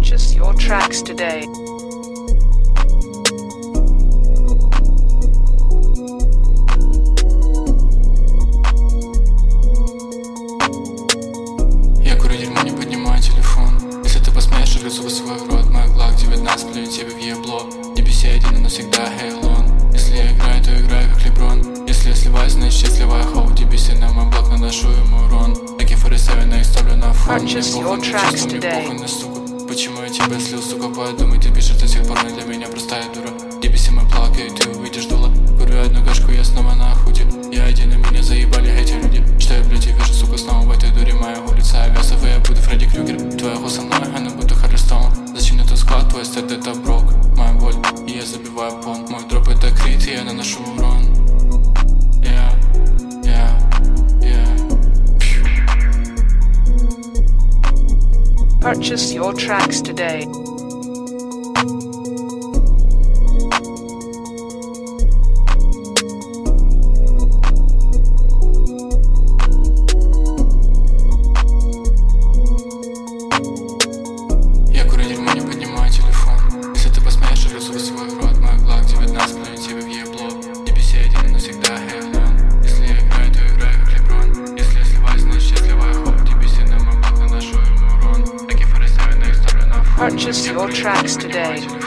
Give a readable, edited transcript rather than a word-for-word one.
Purchase your tracks today. Я курю дерьмо, не поднимаю телефон. Если ты посмеешь, отгрызу свой рот. Мой глак 19, плюю тебе в ебло. Не беси один и навсегда, Хейлон. Если я играю, то играю как Леброн. Если я сливаюсь, значит счастливая хоу. DBC на мой блок, наношу ему урон. AK-47 их ставлю на фон. Мне похуй на чувства, мне похуй на суку. Почему я тебя слил, сука, подумай, ты пишешь до сих пор, но для меня простая дура. DBC мы плакают, ты увидишь дуло. Курю одну гашку, я снова на охуте. Я один, и меня заебали эти люди. Что я, блядь, и вижу, сука, снова в этой дуре. Моя улица Авесов, и я буду Фредди Крюгер. Твоя хуй со мной, а не буду Харристоун. Зачем мне тот склад, твой стед это брок. Моя боль, и я забиваю пон. Мой дроп это крит, и я наношу урон. Purchase your tracks today. Я курю дерьмо, не поднимаю телефон. Если ты посмеешь, отгрызу свой рот. Мой глак 19, плюю тебе в ебло. DBC один и навсегда, Хейлон. Если я играю, то играю как Леброн. Если я сливаюсь, значит счастливая хоу. DBC на мой блок, наношу ему урон. AK-47 их ставлю на фон. Purchase your tracks today.